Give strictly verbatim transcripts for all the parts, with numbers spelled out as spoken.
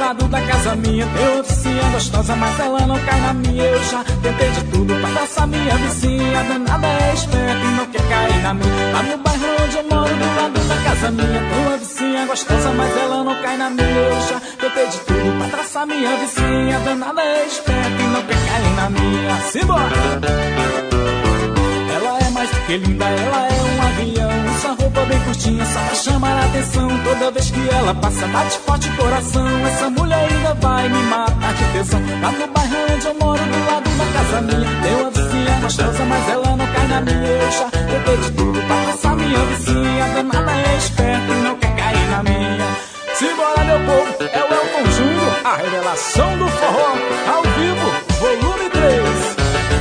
lado da casa minha tem uma vizinha gostosa, mas ela não cai na minha. Eu já tentei de tudo pra traçar minha vizinha. Danada é esperta e não quer cair na minha. Lá no bairro onde eu moro, do lado da casa minha tem uma vizinha gostosa, mas ela não cai na minha. Eu já tentei de tudo pra traçar minha vizinha. Danada é esperta e não quer cair na minha. Simbora! Ela é mais do que linda, ela é um avião. Usa roupa bem curtinha só pra chamar a atenção. Toda vez que ela passa bate forte o coração. Essa mulher ainda vai me matar de tesão. Lá no bairro onde eu moro, do lado da casa minha tem uma vizinha gostosa, mas ela não cai na minha. Eu já tentei de tudo pra passar minha vizinha. Danada é esperta e não quer cair na minha. Simbora, meu povo, é o Elton Júnior, a revelação do forró, ao vivo, volume três.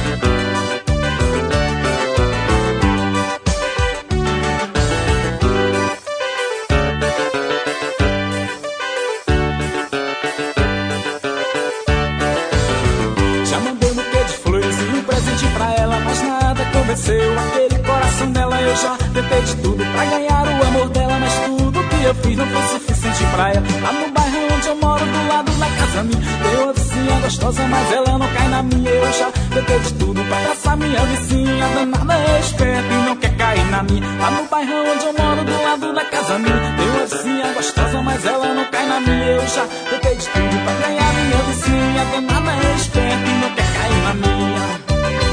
Aquele coração dela, eu já tentei de tudo pra ganhar o amor dela, mas tudo que eu fiz não foi suficiente pra ela. Lá no bairro onde eu moro, do lado da casa minha tem uma vizinha gostosa, mas ela não cai na minha. Eu já tentei de tudo pra traçar minha vizinha. Danada é esperta e não quer cair na minha. Lá no bairro onde eu moro, do lado da casa minha tem uma vizinha gostosa, mas ela não cai na minha. Eu já tentei de tudo pra ganhar minha vizinha. Danada é esperta e não quer cair na minha.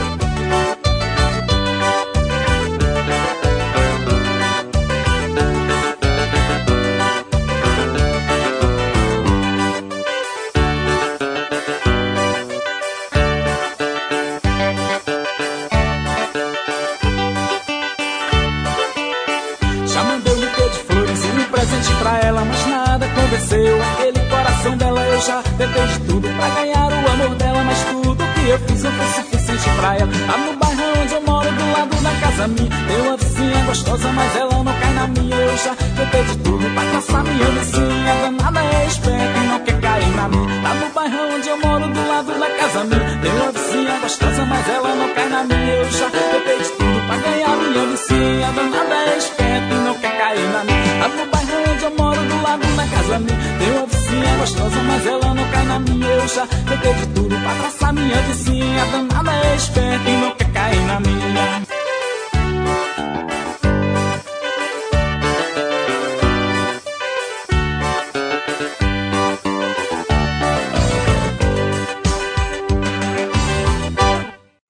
Aquele coração dela, eu já tentei de tudo pra ganhar o amor dela, mas tudo que eu fiz não foi suficiente pra ela. Lá no bairro onde eu moro, do lado da casa minha tem uma vizinha gostosa, mas ela não cai na minha. Eu já tentei de tudo pra traçar minha vizinha. Danada é esperta e não quer cair na minha. Lá no bairro onde eu moro, do lado da casa minha tem uma vizinha gostosa, mas ela não cai na minha. Eu já tentei de tudo pra ganhar minha vizinha. Danada é esperta e não quer cair na minha. Lá no bairro onde eu moro, do lado da casa minha tem uma vizinha gostosa, mas ela não cai na minha. Eu já tentei de tudo pra traçar minha vizinha. Danada é esperta e não